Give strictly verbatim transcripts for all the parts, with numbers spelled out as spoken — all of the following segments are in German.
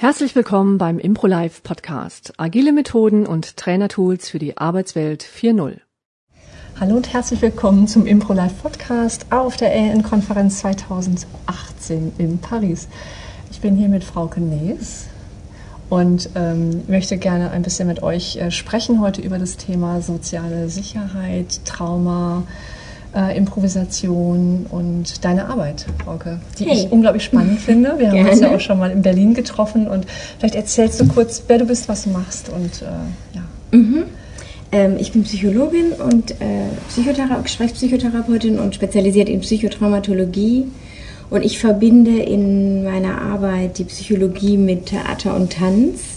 Herzlich willkommen beim ImproLife Podcast. Agile Methoden und Trainertools für die Arbeitswelt vier Punkt null. Hallo und herzlich willkommen zum ImproLife Podcast auf der A N-Konferenz zweitausendachtzehn in Paris. Ich bin hier mit Frauke Nees und ähm, möchte gerne ein bisschen mit euch äh, sprechen heute über das Thema soziale Sicherheit, Trauma, Äh, Improvisation und deine Arbeit, Frauke, die hey. ich unglaublich spannend finde. Wir haben Gerne. uns ja auch schon mal in Berlin getroffen und vielleicht erzählst du kurz, wer du bist, was du machst und äh, ja. Mhm. Ähm, ich bin Psychologin und äh, Psychothera- Gesprächspsychotherapeutin und spezialisiert in Psychotraumatologie und ich verbinde in meiner Arbeit die Psychologie mit Theater und Tanz.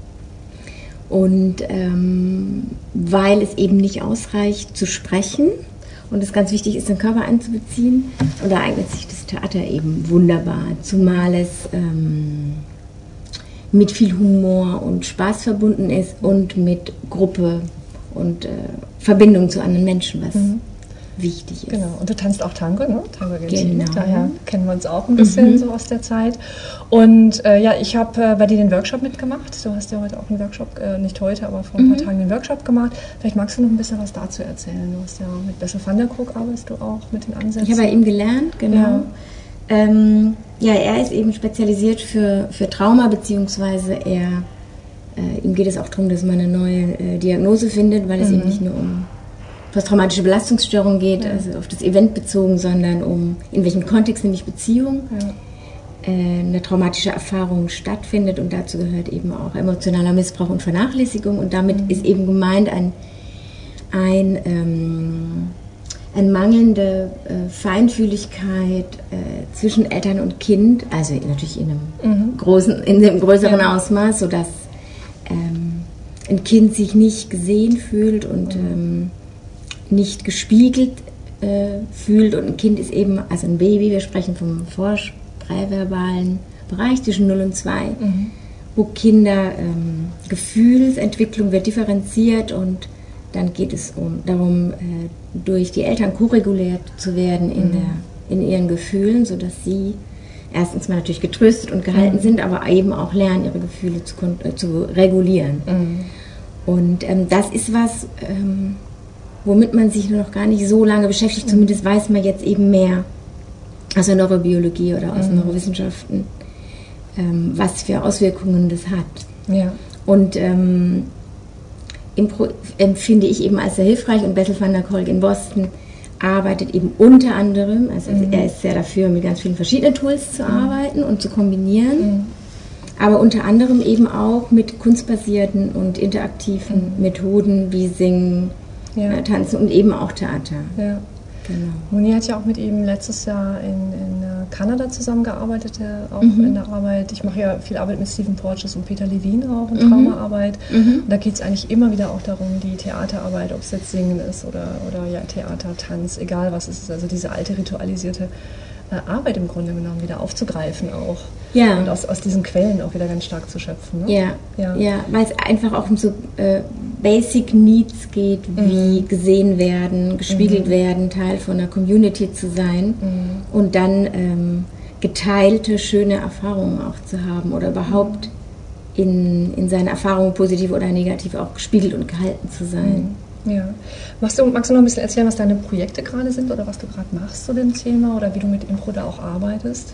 Und ähm, weil es eben nicht ausreicht zu sprechen, und es ganz wichtig ist, den Körper einzubeziehen. Und da eignet sich das Theater eben wunderbar, zumal es ähm, mit viel Humor und Spaß verbunden ist und mit Gruppe und äh, Verbindung zu anderen Menschen, was mhm. wichtig ist. Genau, und du tanzt auch Tango, ne? Tango genau. Daher kennen wir uns auch ein bisschen mhm. so aus der Zeit. Und äh, ja, ich habe äh, bei dir den Workshop mitgemacht. Du hast ja heute auch einen Workshop, äh, nicht heute, aber vor ein paar mhm. Tagen den Workshop gemacht. Vielleicht magst du noch ein bisschen was dazu erzählen. Du hast ja mit Bessel van der Kolk arbeitest du auch mit den Ansätzen. Ich habe bei ihm gelernt, genau. Ja, ähm, ja er ist eben spezialisiert für, für Trauma, beziehungsweise er, äh, ihm geht es auch darum, dass man eine neue äh, Diagnose findet, weil es mhm. eben nicht nur um posttraumatische Belastungsstörung geht, ja. also auf das Event bezogen, sondern um in welchem Kontext, nämlich Beziehung, ja. äh, eine traumatische Erfahrung stattfindet und dazu gehört eben auch emotionaler Missbrauch und Vernachlässigung und damit mhm. ist eben gemeint ein, ein, ähm, eine mangelnde äh, Feinfühligkeit äh, zwischen Eltern und Kind, also natürlich in einem mhm. großen, in einem größeren ja. Ausmaß, sodass ähm, ein Kind sich nicht gesehen fühlt und mhm. ähm, nicht gespiegelt äh, fühlt und ein Kind ist eben, also ein Baby, wir sprechen vom vorpräverbalen Bereich zwischen null und zwei, mhm. wo Kinder, ähm, Gefühlsentwicklung wird differenziert und dann geht es um, darum, äh, durch die Eltern koreguliert zu werden in, mhm. der, in ihren Gefühlen, sodass sie erstens mal natürlich getröstet und gehalten mhm. sind, aber eben auch lernen, ihre Gefühle zu, äh, zu regulieren. Mhm. Und ähm, das ist was, ähm, womit man sich noch gar nicht so lange beschäftigt, mhm. zumindest weiß man jetzt eben mehr aus der Neurobiologie oder aus mhm. Neurowissenschaften, ähm, was für Auswirkungen das hat. Ja. Und ähm, Impro empfinde ich eben als sehr hilfreich und Bessel van der Kolk in Boston arbeitet eben unter anderem, also mhm. er ist sehr dafür, mit ganz vielen verschiedenen Tools zu mhm. arbeiten und zu kombinieren, mhm. aber unter anderem eben auch mit kunstbasierten und interaktiven mhm. Methoden wie Singen, ja. Tanzen und eben auch Theater. Ja. Genau. Moni hat ja auch mit ihm letztes Jahr in, in Kanada zusammengearbeitet, auch mhm. in der Arbeit. Ich mache ja viel Arbeit mit Stephen Porges und Peter Levine auch und mhm. Traumaarbeit. Mhm. Und da geht es eigentlich immer wieder auch darum, die Theaterarbeit, ob es jetzt Singen ist oder, oder ja, Theater, Tanz, egal was es ist, also diese alte ritualisierte äh, Arbeit im Grunde genommen wieder aufzugreifen auch. Ja. Und aus, aus diesen Quellen auch wieder ganz stark zu schöpfen. Ne? Ja, ja. ja weil es einfach auch um so äh, Basic Needs geht, wie mhm. gesehen werden, gespiegelt mhm. werden, Teil von einer Community zu sein mhm. und dann ähm, geteilte, schöne Erfahrungen auch zu haben oder überhaupt mhm. in, in seinen Erfahrungen positiv oder negativ auch gespiegelt und gehalten zu sein. Mhm. Ja. Magst du, magst du noch ein bisschen erzählen, was deine Projekte gerade sind oder was du gerade machst zu dem Thema oder wie du mit Impro da auch arbeitest?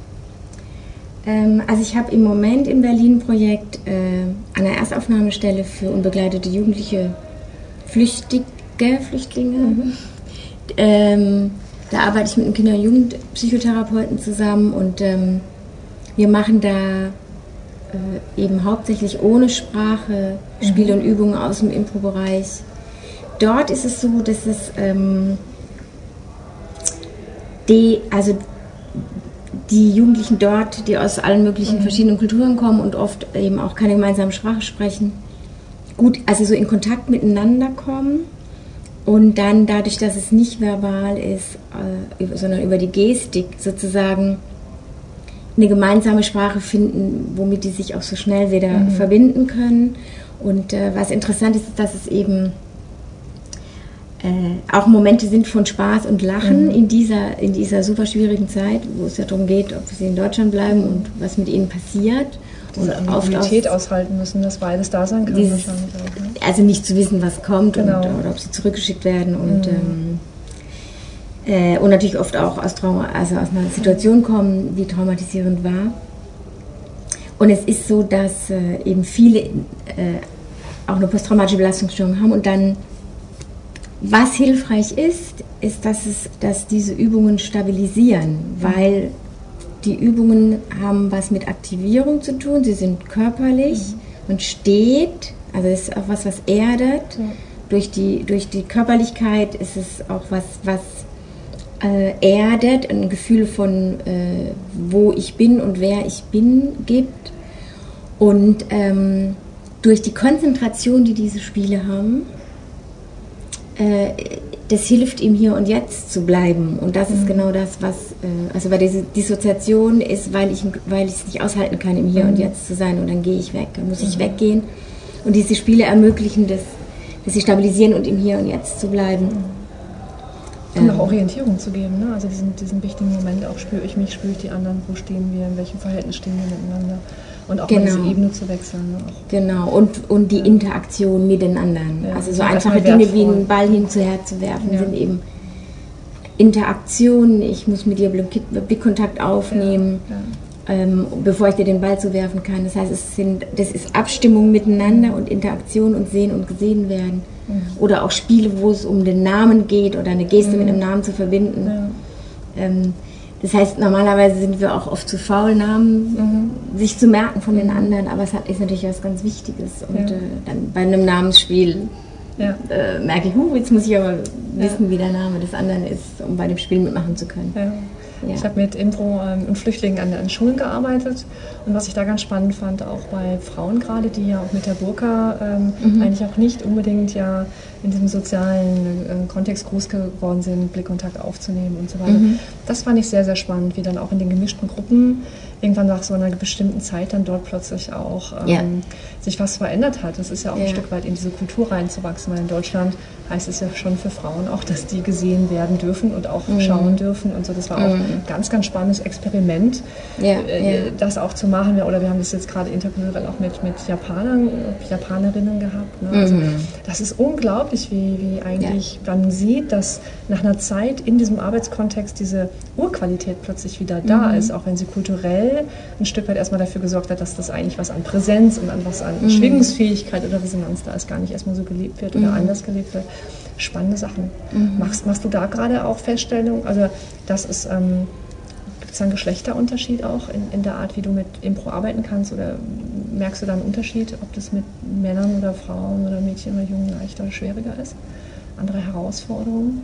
Also ich habe im Moment in Berlin ein Projekt äh, an der Erstaufnahmestelle für unbegleitete jugendliche Flüchtige, Flüchtlinge. Mhm. Ähm, da arbeite ich mit einem Kinder- und Jugendpsychotherapeuten zusammen und ähm, wir machen da äh, eben hauptsächlich ohne Sprache Spiele mhm. und Übungen aus dem Impro-Bereich. Dort ist es so, dass es ähm, die, also die Jugendlichen dort, die aus allen möglichen mhm. verschiedenen Kulturen kommen und oft eben auch keine gemeinsame Sprache sprechen, gut, also so in Kontakt miteinander kommen und dann dadurch, dass es nicht verbal ist, äh, sondern über die Gestik sozusagen eine gemeinsame Sprache finden, womit die sich auch so schnell wieder mhm. verbinden können. Und äh, was interessant ist, ist, dass es eben äh, auch Momente sind von Spaß und Lachen mhm. in dieser, in dieser super schwierigen Zeit, wo es ja darum geht, ob sie in Deutschland bleiben und was mit ihnen passiert. Diese Ambiguität aushalten müssen, dass beides da sein kann. Dieses, wahrscheinlich auch, ne? Also nicht zu wissen, was kommt, genau. und, oder ob sie zurückgeschickt werden und, mhm. ähm, äh, und natürlich oft auch aus, Trauma, also aus einer Situation kommen, die traumatisierend war. Und es ist so, dass äh, eben viele äh, auch eine posttraumatische Belastungsstörung haben und dann, was hilfreich ist, ist, dass, es, dass diese Übungen stabilisieren, mhm. weil die Übungen haben was mit Aktivierung zu tun, sie sind körperlich, mhm. man steht, also es ist auch was, was erdet. Mhm. Durch die, durch die Körperlichkeit ist es auch was, was äh, erdet, ein Gefühl von, äh, wo ich bin und wer ich bin, gibt. Und ähm, durch die Konzentration, die diese Spiele haben, äh, das hilft ihm hier und jetzt zu bleiben. Und das mhm. ist genau das, was, äh, also bei dieser Dissoziation ist, weil ich weil ich es nicht aushalten kann, im Hier mhm. und Jetzt zu sein, und dann gehe ich weg, dann muss ich mhm. weggehen. Und diese Spiele ermöglichen das, dass sie stabilisieren und im Hier und Jetzt zu bleiben. Mhm. Und auch Orientierung zu geben, ne? Also diesen, diesen wichtigen Moment, auch spüre ich mich, spüre ich die anderen, wo stehen wir, in welchem Verhältnis stehen wir miteinander. Und auch genau. mal diese Ebene zu wechseln. Ne? Auch. Genau, und, und die Interaktion mit den anderen. Ja. Also so einfache Dinge wie einen Ball hin zu her zu werfen, ja. sind eben Interaktionen. Ich muss mit dir Blick, Blickkontakt aufnehmen, ja. Ja. Ähm, bevor ich dir den Ball zuwerfen kann. Das heißt, es sind, das ist Abstimmung miteinander und Interaktion und Sehen und Gesehen werden. Mhm. Oder auch Spiele, wo es um den Namen geht oder eine Geste mhm. mit einem Namen zu verbinden. Ja. Ähm, Das heißt, normalerweise sind wir auch oft zu faul, Namen mhm. sich zu merken von den anderen, aber es hat, ist natürlich was ganz Wichtiges. Und ja. äh, dann bei einem Namensspiel ja. äh, merke ich, huh, jetzt muss ich aber wissen, ja. wie der Name des anderen ist, um bei dem Spiel mitmachen zu können. Ja. Ja. Ich habe mit Impro ähm, und Flüchtlingen an, an Schulen gearbeitet, und was ich da ganz spannend fand, auch bei Frauen gerade, die ja auch mit der Burka ähm, mhm. eigentlich auch nicht unbedingt ja in diesem sozialen äh, Kontext groß geworden sind, Blickkontakt aufzunehmen und so weiter. Mhm. Das fand ich sehr, sehr spannend, wie dann auch in den gemischten Gruppen irgendwann nach so einer bestimmten Zeit dann dort plötzlich auch ähm, ja. sich was verändert hat. Das ist ja auch ja. ein Stück weit in diese Kultur reinzuwachsen, weil in Deutschland heißt es ja schon für Frauen auch, dass die gesehen werden dürfen und auch mhm. schauen dürfen und so. Das war auch mhm. ein ganz, ganz spannendes Experiment, ja. äh, ja. das auch zu machen. Oder wir haben das jetzt gerade interkulturell auch mit, mit Japanern, Japanerinnen gehabt. Ne? Also mhm. das ist unglaublich, wie, wie eigentlich ja. man sieht, dass nach einer Zeit in diesem Arbeitskontext diese Urqualität plötzlich wieder da mhm. ist, auch wenn sie kulturell ein Stück weit erstmal dafür gesorgt hat, dass das eigentlich was an Präsenz und an was an mhm. Schwingungsfähigkeit oder Resonanz da ist, gar nicht erstmal so gelebt wird oder mhm. anders gelebt wird. Spannende Sachen. Mhm. Machst, machst du da gerade auch Feststellungen? Also das ist, ähm, gibt es einen Geschlechterunterschied auch in, in der Art, wie du mit Impro arbeiten kannst, oder merkst du da einen Unterschied, ob das mit Männern oder Frauen oder Mädchen oder Jungen leichter oder schwieriger ist? Andere Herausforderungen?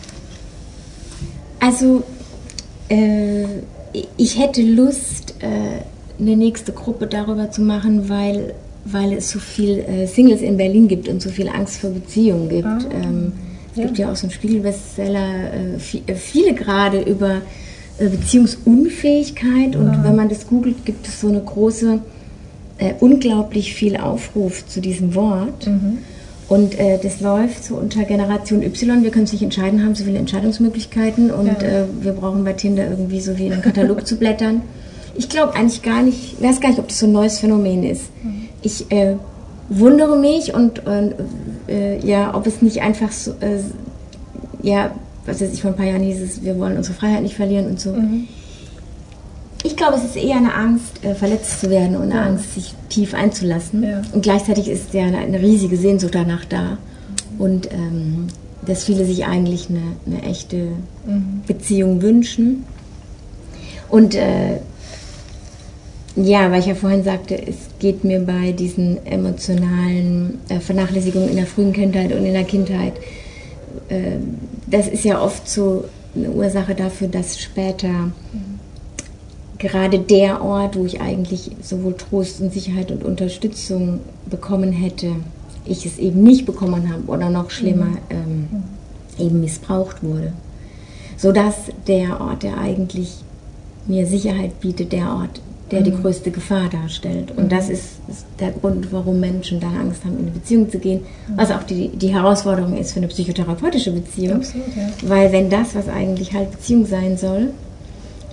Also äh, ich hätte Lust, äh, eine nächste Gruppe darüber zu machen, weil, weil es so viel äh, Singles in Berlin gibt und so viel Angst vor Beziehungen gibt. Ah, ähm, es ja. gibt ja auch so einen Spiegel-Bestseller, äh, viel, äh, viele gerade über äh, Beziehungsunfähigkeit, und ah. wenn man das googelt, gibt es so eine große, äh, unglaublich viel Aufruf zu diesem Wort. Mhm. Und äh, das läuft so unter Generation Y. Wir können uns nicht entscheiden, haben so viele Entscheidungsmöglichkeiten, und ja. äh, wir brauchen bei Tinder irgendwie so wie in einen Katalog zu blättern. Ich glaube eigentlich gar nicht, ich weiß gar nicht, ob das so ein neues Phänomen ist. Mhm. Ich äh, wundere mich, und äh, ja, ob es nicht einfach so, äh, ja, was weiß ich, vor ein paar Jahren hieß es, wir wollen unsere Freiheit nicht verlieren und so. Mhm. Ich glaube, es ist eher eine Angst, äh, verletzt zu werden, und eine ja. Angst, sich tief einzulassen. Ja. Und gleichzeitig ist ja eine, eine riesige Sehnsucht danach da. Und ähm, dass viele sich eigentlich eine, eine echte mhm. Beziehung wünschen. Und äh, ja, weil ich ja vorhin sagte, es geht mir bei diesen emotionalen äh, Vernachlässigungen in der frühen Kindheit und in der Kindheit, äh, das ist ja oft so eine Ursache dafür, dass später mhm. gerade der Ort, wo ich eigentlich sowohl Trost und Sicherheit und Unterstützung bekommen hätte, ich es eben nicht bekommen habe, oder noch schlimmer, mhm. ähm, eben missbraucht wurde. Sodass der Ort, der eigentlich mir Sicherheit bietet, der Ort, der mhm. die größte Gefahr darstellt. Und mhm. das ist, ist der Grund, warum Menschen dann Angst haben, in eine Beziehung zu gehen, mhm. was auch die, die Herausforderung ist für eine psychotherapeutische Beziehung. Absolut, ja. Weil wenn das, was eigentlich halt Beziehung sein soll,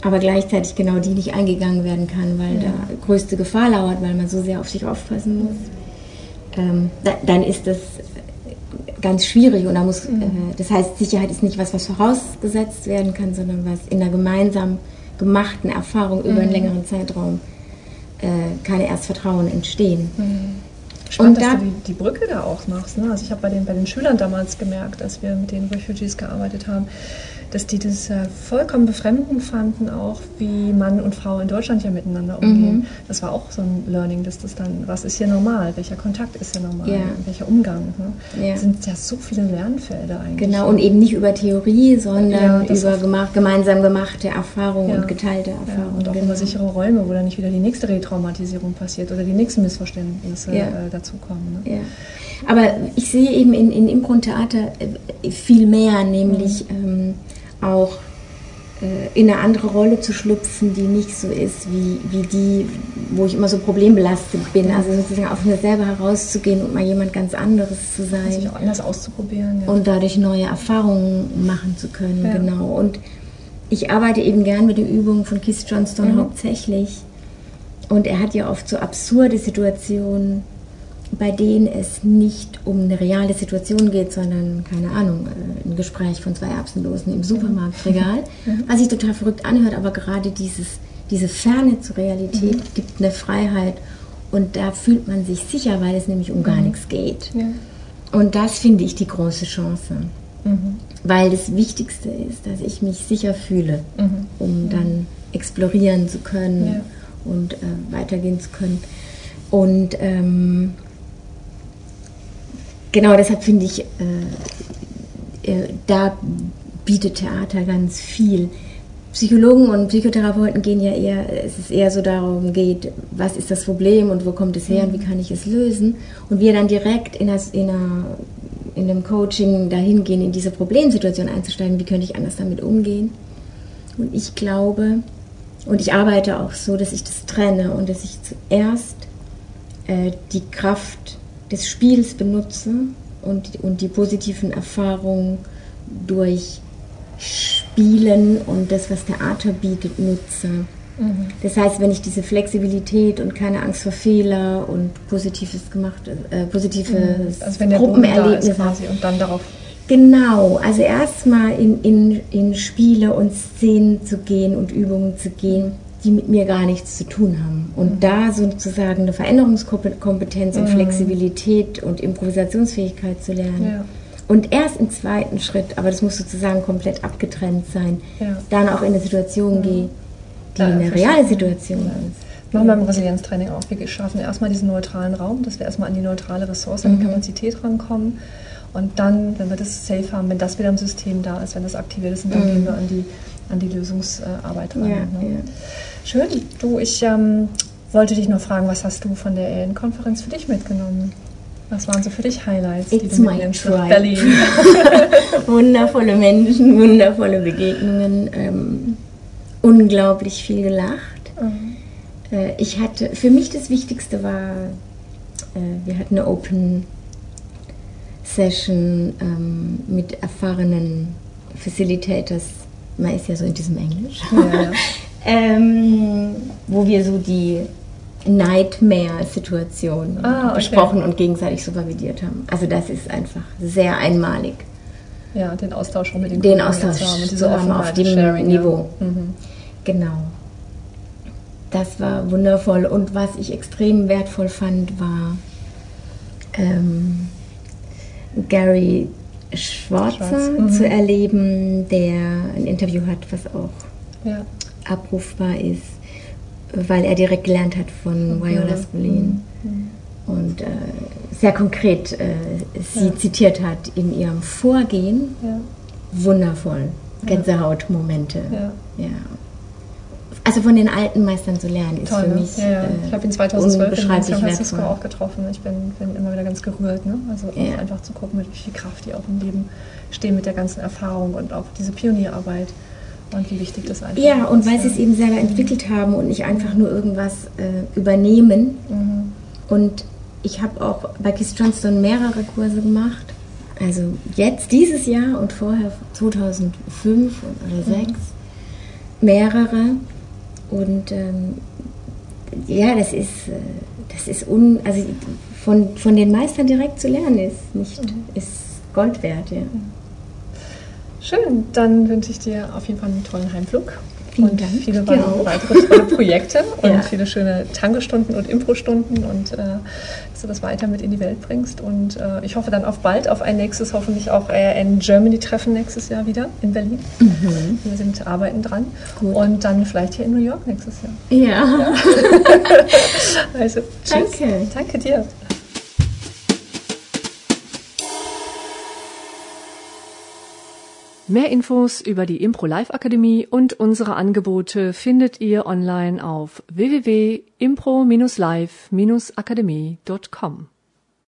aber gleichzeitig genau die nicht eingegangen werden kann, weil ja. da größte Gefahr lauert, weil man so sehr auf sich aufpassen muss, ähm, da, dann ist das ganz schwierig und da muss, mhm. äh, das heißt, Sicherheit ist nicht was, was vorausgesetzt werden kann, sondern was in einer gemeinsam gemachten Erfahrung mhm. über einen längeren Zeitraum äh, kann erst Vertrauen entstehen. Mhm. Spannend, und da, dass du die, die Brücke da auch machst. Ne? Also ich habe bei den, bei den Schülern damals gemerkt, als wir mit den Refugees gearbeitet haben, dass die das äh, vollkommen befremdend fanden, auch wie Mann und Frau in Deutschland ja miteinander umgehen. Mhm. Das war auch so ein Learning, dass das dann, was ist hier normal, welcher Kontakt ist hier normal, ja. welcher Umgang. Ne? Ja. Das sind ja so viele Lernfelder eigentlich. Genau, und eben nicht über Theorie, sondern ja, über gemacht, gemeinsam gemachte Erfahrungen ja. und geteilte Erfahrungen. Ja, und auch genau. über sichere Räume, wo dann nicht wieder die nächste Retraumatisierung passiert oder die nächsten Missverständnisse ja. äh, dazukommen. Ne? Ja. Aber ich sehe eben in, in Impro-Theater viel mehr, nämlich mhm. ähm, auch äh, in eine andere Rolle zu schlüpfen, die nicht so ist wie, wie die, wo ich immer so problembelastet bin. Also sozusagen auf mir selber herauszugehen und mal jemand ganz anderes zu sein. Sich auch anders auszuprobieren. Ja. Und dadurch neue Erfahrungen machen zu können, ja. genau. Und ich arbeite eben gern mit den Übungen von Keith Johnstone mhm. hauptsächlich. Und er hat ja oft so absurde Situationen, bei denen es nicht um eine reale Situation geht, sondern, keine Ahnung, ein Gespräch von zwei Erbsendosen im Supermarktregal, mhm. was sich total verrückt anhört, aber gerade dieses, diese Ferne zur Realität mhm. gibt eine Freiheit und da fühlt man sich sicher, weil es nämlich um gar mhm. nichts geht. Ja. Und das finde ich die große Chance, mhm. weil das Wichtigste ist, dass ich mich sicher fühle, mhm. um dann explorieren zu können ja. und äh, weitergehen zu können. Und ähm, genau, deshalb finde ich, äh, äh, da bietet Theater ganz viel. Psychologen und Psychotherapeuten gehen ja eher, es ist eher so darum geht, was ist das Problem und wo kommt es her und wie kann ich es lösen. Und wir dann direkt in, das, in, einer, in einem Coaching dahin gehen, in diese Problemsituation einzusteigen, wie könnte ich anders damit umgehen. Und ich glaube, und ich arbeite auch so, dass ich das trenne und dass ich zuerst äh, die Kraft des Spiels benutze und, und die positiven Erfahrungen durch Spielen und das, was Theater bietet, nutze. Mhm. Das heißt, wenn ich diese Flexibilität und keine Angst vor Fehler und Positives gemacht, äh, positives also wenn der Gruppenerlebnis quasi und dann darauf. Genau, also erstmal in, in, in Spiele und Szenen zu gehen und Übungen zu gehen, die mit mir gar nichts zu tun haben. Und mhm. da sozusagen eine Veränderungskompetenz und mhm. Flexibilität und Improvisationsfähigkeit zu lernen. Ja. Und erst im zweiten Schritt, aber das muss sozusagen komplett abgetrennt sein, ja. dann auch in eine Situation mhm. gehe, die ja, eine reale Situation ja. ist. Machen wir beim Resilienztraining auch. Wir schaffen erstmal diesen neutralen Raum, dass wir erstmal an die neutrale Ressource, an die mhm. Kapazität rankommen. Und dann, wenn wir das safe haben, wenn das wieder im System da ist, wenn das aktiviert ist, dann mhm. gehen wir an die, an die Lösungsarbeit ran. Ja, ne? ja. Schön. Du, ich ähm, wollte dich nur fragen, was hast du von der A N-Konferenz für dich mitgenommen? Was waren so für dich Highlights, It's die du mitnimmst nach Berlin? Wundervolle Menschen, wundervolle Begegnungen, ähm, unglaublich viel gelacht. Mhm. Äh, ich hatte, für mich das Wichtigste war, äh, wir hatten eine Open Session ähm, mit erfahrenen Facilitators, man ist ja so in diesem Englisch, ja, ja. ähm, wo wir so die Nightmare-Situation ah, okay. besprochen und gegenseitig supervidiert haben. Also das ist einfach sehr einmalig. Ja, den Austausch auch mit den Den Austausch zu haben, und diese Offenheit, auf dem Sharing, Niveau. Ja. Mhm. Genau. Das war wundervoll. Und was ich extrem wertvoll fand, war ähm, Gary Schwarzer Schwarz. mhm. zu erleben, der ein Interview hat, was auch ja. abrufbar ist, weil er direkt gelernt hat von okay. Viola Spolin mhm. und äh, sehr konkret äh, sie ja. zitiert hat in ihrem Vorgehen. Ja. Wundervoll. Gänsehautmomente. Ja. Ja. Also von den alten Meistern zu lernen, ist Toll, für mich ja, ja. Äh, ich habe ihn zweitausendzwölf in San Francisco wertvoll. auch getroffen. Ich bin, bin immer wieder ganz gerührt. Ne? Also ja. auch einfach zu gucken, mit wie viel Kraft die auch im Leben stehen mit der ganzen Erfahrung und auch diese Pionierarbeit und wie wichtig das einfach ja, ist. Ja, und weil ja. sie es eben selber entwickelt haben und nicht einfach nur irgendwas äh, übernehmen. Mhm. Und ich habe auch bei Keith Johnstone mehrere Kurse gemacht. Also jetzt, dieses Jahr und vorher zweitausendfünf oder zweitausendsechs. Mhm. mehrere. Und ähm, ja, das ist, das ist un, also von, von den Meistern direkt zu lernen ist nicht, mhm. ist Gold wert, ja. Schön, dann wünsche ich dir auf jeden Fall einen tollen Heimflug. Vielen und Dank. viele weitere tolle Projekte und ja. viele schöne Tango-Stunden und Impro-Stunden und äh, dass du das weiter mit in die Welt bringst. Und äh, ich hoffe dann auf bald, auf ein nächstes, hoffentlich auch A R N Germany-Treffen nächstes Jahr wieder in Berlin. Mhm. Wir sind arbeiten dran. Gut. Und dann vielleicht hier in New York nächstes Jahr. Ja. ja. Also, tschüss. Danke. Danke dir. Mehr Infos über die Impro-Live Akademie und unsere Angebote findet ihr online auf w w w punkt impro Bindestrich live Bindestrich akademie Punkt com.